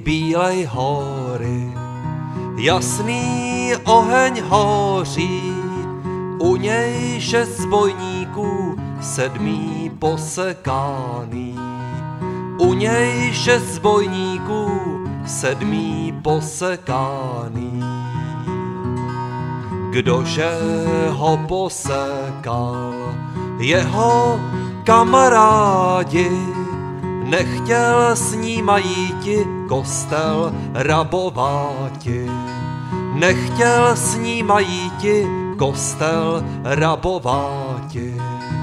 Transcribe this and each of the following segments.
bílej hory, jasný oheň hoří, u něj 6 bojníků, 7 posekáný. U něj 6 bojníků, 7 posekáný. Kdože ho posekal, jeho kamarádi, nechtěl s ním jíti kostel rabováti. Nechtěl s ním jíti kostel rabováti.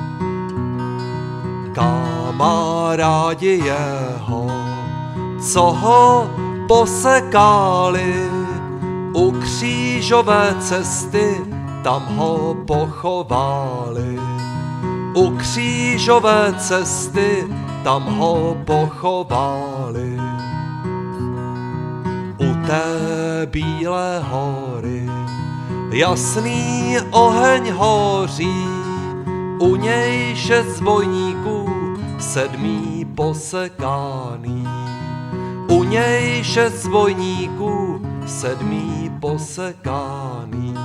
Kamarádi jeho, co ho posekali, u křížové cesty tam ho pochovali. U křížové cesty tam ho pochovali. U té bílé hory jasný oheň hoří, u něj 6 bojníků, 7 posekáný. U něj 6 bojníků, 7 posekáný.